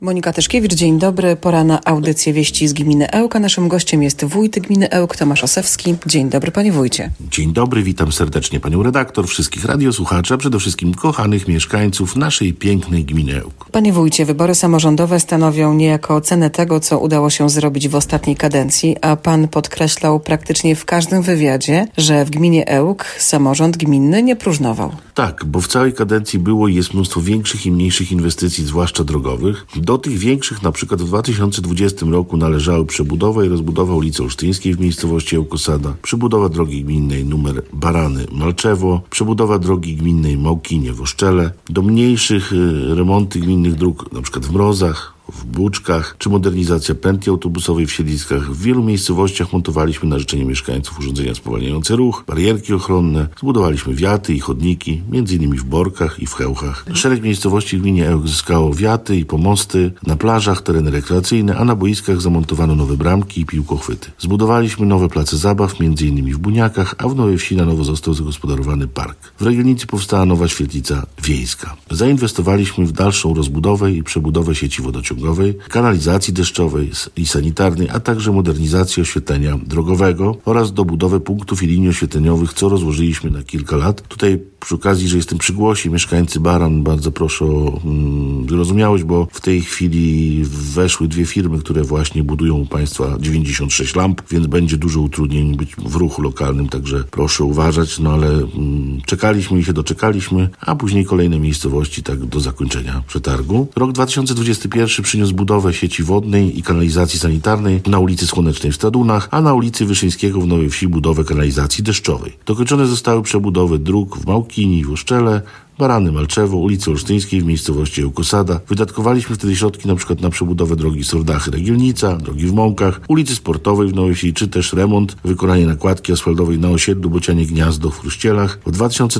Monika Tyszkiewicz, dzień dobry. Pora na audycję Wieści z gminy Ełk. Naszym gościem jest wójt gminy Ełk, Tomasz Osewski. Dzień dobry, panie wójcie. Dzień dobry, witam serdecznie panią redaktor, wszystkich radiosłuchaczy, a przede wszystkim kochanych mieszkańców naszej pięknej gminy Ełk. Panie wójcie, wybory samorządowe stanowią niejako ocenę tego, co udało się zrobić w ostatniej kadencji, a pan podkreślał praktycznie w każdym wywiadzie, że w gminie Ełk samorząd gminny nie próżnował. Tak, bo w całej kadencji było i jest mnóstwo większych i mniejszych inwestycji, zwłaszcza drogowych. Do tych większych na przykład w 2020 roku należały przebudowa i rozbudowa ulicy Olsztyńskiej w miejscowości Ełkosada, przebudowa drogi gminnej numer Barany-Malczewo, przebudowa drogi gminnej Małkinie-Woszczele, do mniejszych remonty gminnych dróg, na przykład w Mrozach, w Buczkach, czy modernizacja pętli autobusowej w Siedliskach. W wielu miejscowościach montowaliśmy na życzenie mieszkańców urządzenia spowalniające ruch, barierki ochronne, zbudowaliśmy wiaty i chodniki, m.in. w Borkach i w Chełchach. Szereg miejscowości w gminie Ełk zyskało wiaty i pomosty, na plażach tereny rekreacyjne, a na boiskach zamontowano nowe bramki i piłkochwyty. Zbudowaliśmy nowe place zabaw, m.in. w Buniakach, a w Nowej Wsi na nowo został zagospodarowany park. W Regielnicy powstała nowa świetlica wiejska. Zainwestowaliśmy w dalszą rozbudowę i przebudowę sieci wodociągowej, kanalizacji deszczowej i sanitarnej, a także modernizację oświetlenia drogowego oraz dobudowę punktów i linii oświetleniowych, co rozłożyliśmy na kilka lat. Tutaj przy okazji, że jestem przy głosie, mieszkańcy Baran, bardzo proszę o wyrozumiałość, bo w tej chwili weszły dwie firmy, które właśnie budują u państwa 96 lamp, więc będzie dużo utrudnień być w ruchu lokalnym, także proszę uważać, ale czekaliśmy i się doczekaliśmy, a później kolejne miejscowości tak do zakończenia przetargu. Rok 2021 przyniósł budowę sieci wodnej i kanalizacji sanitarnej na ulicy Słonecznej w Stadunach, a na ulicy Wyszyńskiego w Nowej Wsi budowę kanalizacji deszczowej. Dokończone zostały przebudowy dróg w Małkini i Woszczele, Barany-Malczewo, ulicy Olsztyńskiej w miejscowości Ełkosada. Wydatkowaliśmy wtedy środki np. na przebudowę drogi Sordachy-Regielnica, drogi w Mąkach, ulicy Sportowej w Nowej Wsi, czy też remont, wykonanie nakładki asfaltowej na osiedlu Bocianie Gniazdo w Chruścielach. W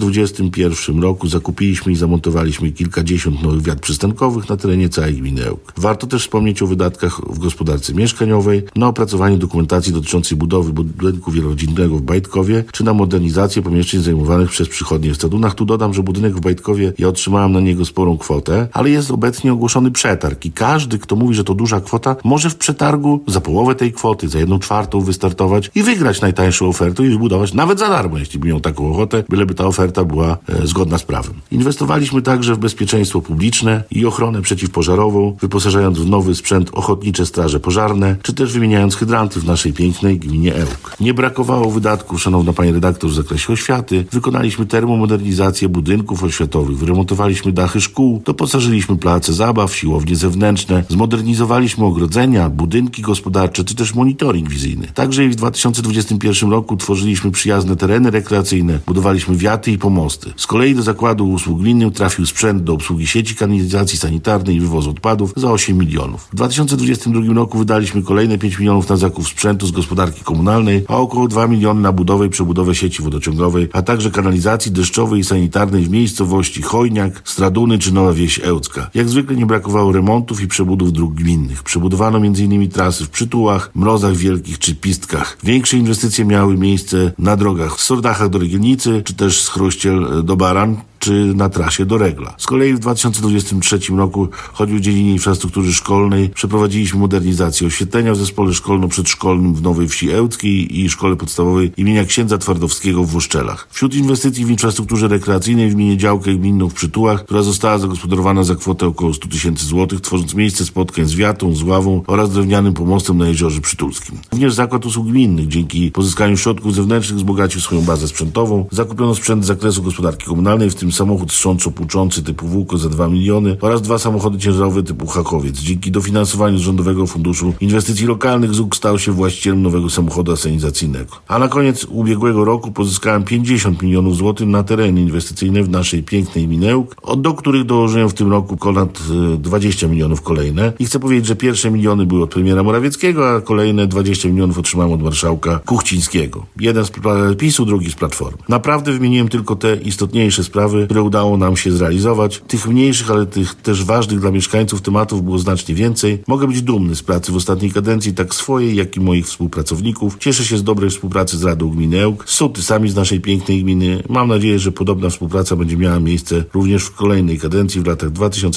2021 roku zakupiliśmy i zamontowaliśmy kilkadziesiąt nowych wiat przystankowych na terenie całej gminy Ełk. Warto też wspomnieć o wydatkach w gospodarce mieszkaniowej, na opracowanie dokumentacji dotyczącej budowy budynku wielorodzinnego w Bajtkowie, czy na modernizację pomieszczeń zajmowanych przez przychodnie w Stadunach. Tu dodam, że budynek w Bajtkowie, ja otrzymałem na niego sporą kwotę, ale jest obecnie ogłoszony przetarg i każdy, kto mówi, że to duża kwota, może w przetargu za połowę tej kwoty, za 1/4 wystartować i wygrać najtańszą ofertę i wybudować nawet za darmo, jeśli by miał taką ochotę, byleby ta oferta była zgodna z prawem. Inwestowaliśmy także w bezpieczeństwo publiczne i ochronę przeciwpożarową, wyposażając w nowy sprzęt ochotnicze straże pożarne, czy też wymieniając hydranty w naszej pięknej gminie Ełk. Nie brakowało wydatków, szanowna pani redaktor, w zakresie oświaty. Wykonaliśmy termomodernizację budynków oświatowych, wyremontowaliśmy dachy szkół, doposażyliśmy place zabaw, siłownie zewnętrzne, zmodernizowaliśmy ogrodzenia, budynki gospodarcze, czy też monitoring wizyjny. Także i w 2021 roku tworzyliśmy przyjazne tereny rekreacyjne, budowaliśmy wiaty i pomosty. Z kolei do Zakładu Usług Gminnych trafił sprzęt do obsługi sieci kanalizacji sanitarnej i wywozu odpadów za 8 milionów. W 2022 roku wydaliśmy kolejne 5 milionów na zakup sprzętu z gospodarki komunalnej, a około 2 miliony na budowę i przebudowę sieci wodociągowej, a także kanalizacji deszczowej i sanitarnej w miejscowości Chojniak, Straduny czy Nowa Wieś Ełcka. Jak zwykle nie brakowało remontów i przebudów dróg gminnych. Przebudowano m.in. trasy w Przytułach, Mrozach Wielkich czy Pistkach. Większe inwestycje miały miejsce na drogach w Sordachach do Regielnicy, czy też z Chruściel do Baran, czy na trasie do Regla. Z kolei w 2023 roku, choćby w dziedzinie infrastruktury szkolnej, przeprowadziliśmy modernizację oświetlenia w zespole szkolno-przedszkolnym w Nowej Wsi Ełckiej i szkole podstawowej imienia księdza Twardowskiego w Woszczelach. Wśród inwestycji w infrastrukturze rekreacyjnej wymienię działkę gminną w Przytułach, która została zagospodarowana za kwotę około 100 000 złotych, tworząc miejsce spotkań z wiatą, z ławą oraz drewnianym pomostem na Jeziorze Przytulskim. Również Zakład Usług Gminnych dzięki pozyskaniu środków zewnętrznych wzbogacił swoją bazę sprzętową. Zakupiono sprzęt z zakresu gospodarki komunalnej, w tym samochód strząco-płuczący typu Włóko za 2 miliony oraz 2 samochody ciężarowe typu Hakowiec. Dzięki dofinansowaniu z Rządowego Funduszu Inwestycji Lokalnych ZUK stał się właścicielem nowego samochodu asenizacyjnego. A na koniec ubiegłego roku pozyskałem 50 milionów złotych na tereny inwestycyjne w naszej pięknej gminie Ełk, do których dołożyłem w tym roku ponad 20 milionów kolejne. I chcę powiedzieć, że pierwsze miliony były od premiera Morawieckiego, a kolejne 20 milionów otrzymałem od marszałka Kuchcińskiego. Jeden z PiS-u, drugi z Platformy. Naprawdę wymieniłem tylko te istotniejsze sprawy, życiowe, które udało nam się zrealizować. Tych mniejszych, ale tych też ważnych dla mieszkańców tematów było znacznie więcej. Mogę być dumny z pracy w ostatniej kadencji, tak swojej, jak i moich współpracowników. Cieszę się z dobrej współpracy z Radą Gminy Ełk, z sołtysami z naszej pięknej gminy. Mam nadzieję, że podobna współpraca będzie miała miejsce również w kolejnej kadencji w latach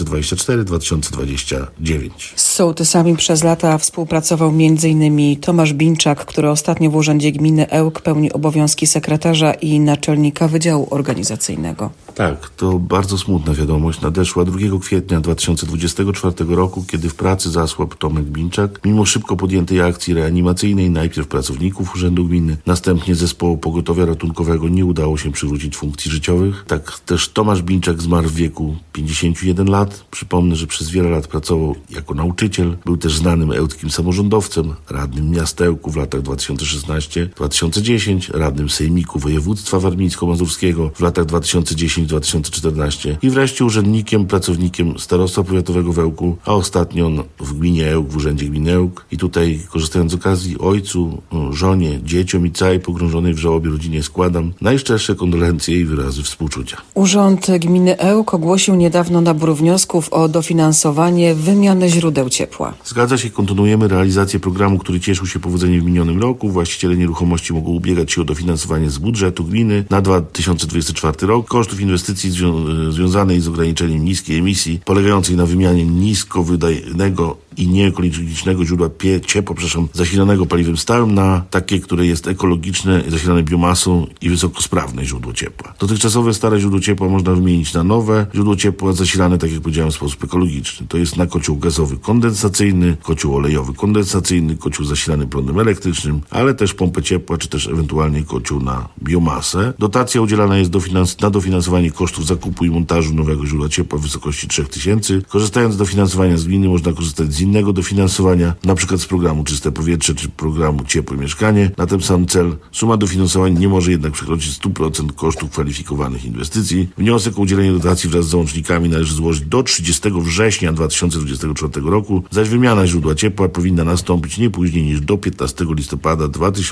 2024-2029. Z sołtysami przez lata współpracował m.in. Tomasz Bińczak, który ostatnio w Urzędzie Gminy Ełk pełni obowiązki sekretarza i naczelnika Wydziału Organizacyjnego. Tak, to bardzo smutna wiadomość. Nadeszła 2 kwietnia 2024 roku, kiedy w pracy zasłabł Tomek Bińczak. Mimo szybko podjętej akcji reanimacyjnej, najpierw pracowników Urzędu Gminy, następnie zespołu pogotowia ratunkowego nie udało się przywrócić funkcji życiowych. Tak też Tomasz Bińczak zmarł w wieku 51 lat. Przypomnę, że przez wiele lat pracował jako nauczyciel. Był też znanym ełckim samorządowcem, radnym miasta Ełku w latach 2016-2010, radnym Sejmiku Województwa Warmińsko-Mazurskiego w latach 2010-2014 i wreszcie urzędnikiem, pracownikiem starostwa powiatowego w Ełku, a ostatnio w gminie Ełk, w Urzędzie Gminy Ełk. I tutaj, korzystając z okazji, ojcu, żonie, dzieciom i całej pogrążonej w żałobie rodzinie składam najszczersze kondolencje i wyrazy współczucia. Urząd Gminy Ełk ogłosił niedawno nabór wniosków o dofinansowanie wymiany źródeł ciepła. Zgadza się, kontynuujemy realizację programu, który cieszył się powodzeniem w minionym roku. Właściciele nieruchomości mogą ubiegać się o dofinansowanie z budżetu gminy na 2024 rok. Kosztów inwestycji związanej z ograniczeniem niskiej emisji, polegającej na wymianie niskowydajnego i nieekologicznego źródła ciepła, zasilanego paliwem stałym na takie, które jest ekologiczne, zasilane biomasą i wysokosprawne źródło ciepła. Dotychczasowe stare źródło ciepła można wymienić na nowe źródło ciepła zasilane, tak jak powiedziałem, w sposób ekologiczny. To jest na kocioł gazowy kondensacyjny, kocioł olejowy kondensacyjny, kocioł zasilany prądem elektrycznym, ale też pompę ciepła, czy też ewentualnie kocioł na biomasę. Dotacja udzielana jest na dofinansowanie kosztów zakupu i montażu nowego źródła ciepła w wysokości 3000. Korzystając z dofinansowania z gminy, można korzystać z innego dofinansowania, np. z programu Czyste Powietrze czy programu Ciepłe Mieszkanie. Na ten sam cel suma dofinansowań nie może jednak przekroczyć 100% kosztów kwalifikowanych inwestycji. Wniosek o udzielenie dotacji wraz z załącznikami należy złożyć do 30 września 2024 roku, zaś wymiana źródła ciepła powinna nastąpić nie później niż do 15 listopada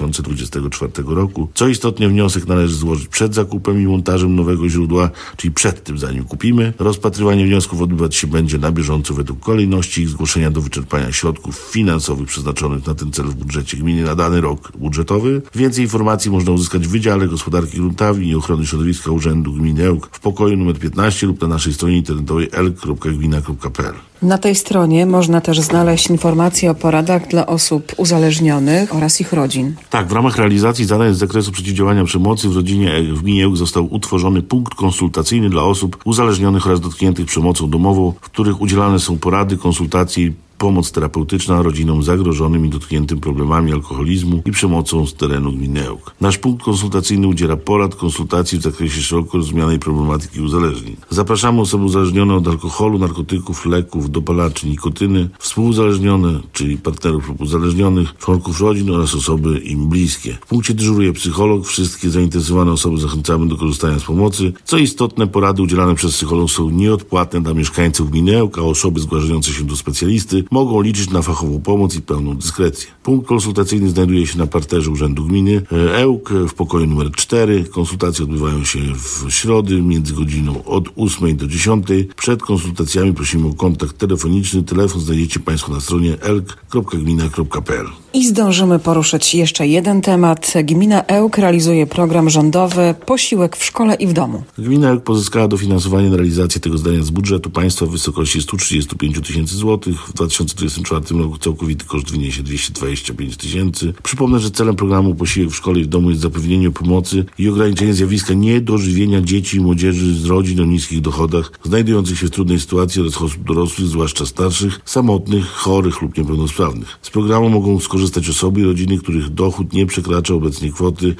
2024 roku. Co istotne, wniosek należy złożyć przed zakupem i montażem nowego źródła, czyli przed tym, zanim kupimy. Rozpatrywanie wniosków odbywać się będzie na bieżąco według kolejności ich zgłoszenia do wyczerpania środków finansowych przeznaczonych na ten cel w budżecie gminy na dany rok budżetowy. Więcej informacji można uzyskać w Wydziale Gospodarki Gruntownej i Ochrony Środowiska Urzędu Gminy Ełk w pokoju nr 15 lub na naszej stronie internetowej elk.gmina.pl. Na tej stronie można też znaleźć informacje o poradach dla osób uzależnionych oraz ich rodzin. Tak, w ramach realizacji zadań z zakresu przeciwdziałania przemocy w rodzinie w gminie Ełk został utworzony punkt konsultacyjny dla osób uzależnionych oraz dotkniętych przemocą domową, w których udzielane są porady, konsultacje i pomoc terapeutyczna rodzinom zagrożonym i dotkniętym problemami alkoholizmu i przemocą z terenu gminy Ełk. Nasz punkt konsultacyjny udziela porad, konsultacji w zakresie szeroko rozumianej problematyki uzależnień. Zapraszamy osoby uzależnione od alkoholu, narkotyków, leków, dopalaczy, nikotyny, współuzależnione, czyli partnerów lub uzależnionych, członków rodzin oraz osoby im bliskie. W punkcie dyżuruje psycholog. Wszystkie zainteresowane osoby zachęcamy do korzystania z pomocy. Co istotne, porady udzielane przez psycholog są nieodpłatne dla mieszkańców gminy Ełk, a osoby zgłaszające się do specjalisty mogą liczyć na fachową pomoc i pełną dyskrecję. Punkt konsultacyjny znajduje się na parterze Urzędu Gminy Ełk w pokoju numer 4. Konsultacje odbywają się w środy między godziną od 8 do 10. Przed konsultacjami prosimy o kontakt telefoniczny. Telefon znajdziecie Państwo na stronie elk.gmina.pl. I zdążymy poruszyć jeszcze jeden temat. Gmina Ełk realizuje program rządowy Posiłek w szkole i w domu. Gmina Ełk pozyskała dofinansowanie na realizację tego zadania z budżetu państwa w wysokości 135 tysięcy złotych. W 2024 roku całkowity koszt wyniesie 225 tysięcy. Przypomnę, że celem programu Posiłek w szkole i w domu jest zapewnienie pomocy i ograniczenie zjawiska niedożywienia dzieci i młodzieży z rodzin o niskich dochodach, znajdujących się w trudnej sytuacji oraz osób dorosłych, zwłaszcza starszych, samotnych, chorych lub niepełnosprawnych. Z programu mogą skorzystać osoby i rodziny, których dochód nie przekracza obecnie kwoty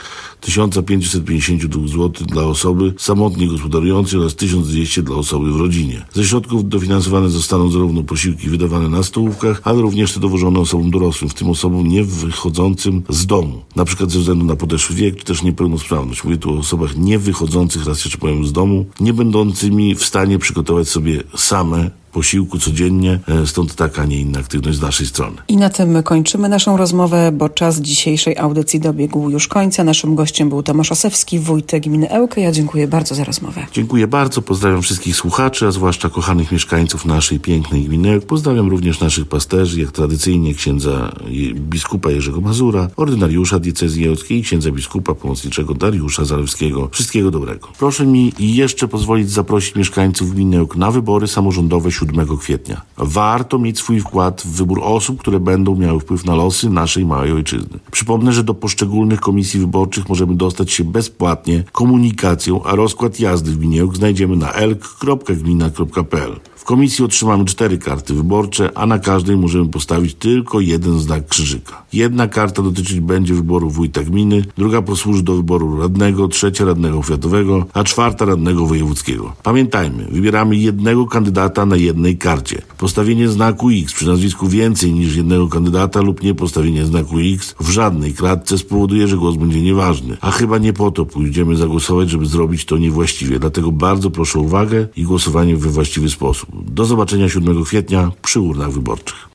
1552 zł dla osoby samotnie gospodarującej oraz 1200 dla osoby w rodzinie. Ze środków dofinansowane zostaną zarówno posiłki wydawane na stołówkach, ale również te dowożone osobom dorosłym, w tym osobom nie wychodzącym z domu, na przykład ze względu na podeszły wiek, czy też niepełnosprawność. Mówię tu o osobach nie wychodzących, raz jeszcze powiem, z domu, nie będącymi w stanie przygotować sobie same posiłku codziennie, stąd taka, a nie inna aktywność z naszej strony. I na tym kończymy naszą rozmowę, bo czas dzisiejszej audycji dobiegł już końca. Naszym gościem był Tomasz Osewski, wójt gminy Ełk. Ja dziękuję bardzo za rozmowę. Dziękuję bardzo, pozdrawiam wszystkich słuchaczy, a zwłaszcza kochanych mieszkańców naszej pięknej gminy Ełk. Pozdrawiam również naszych pasterzy, jak tradycyjnie księdza biskupa Jerzego Mazura, ordynariusza diecezji ełckiej i księdza biskupa pomocniczego Dariusza Zalewskiego. Wszystkiego dobrego. Proszę mi jeszcze pozwolić zaprosić mieszkańców gminy Ełk na wybory samorządowe 7 kwietnia. Warto mieć swój wkład w wybór osób, które będą miały wpływ na losy naszej małej ojczyzny. Przypomnę, że do poszczególnych komisji wyborczych możemy dostać się bezpłatnie komunikacją, a rozkład jazdy w gminie Ełk znajdziemy na elk.gmina.pl. W komisji otrzymamy 4 karty wyborcze, a na każdej możemy postawić tylko jeden znak krzyżyka. Jedna karta dotyczyć będzie wyboru wójta gminy, druga posłuży do wyboru radnego, trzecia radnego oświatowego, a czwarta radnego wojewódzkiego. Pamiętajmy, wybieramy jednego kandydata na jednej karcie. Postawienie znaku X przy nazwisku więcej niż jednego kandydata lub nie postawienie znaku X w żadnej kratce spowoduje, że głos będzie nieważny. A chyba nie po to pójdziemy zagłosować, żeby zrobić to niewłaściwie. Dlatego bardzo proszę o uwagę i głosowanie we właściwy sposób. Do zobaczenia 7 kwietnia przy urnach wyborczych.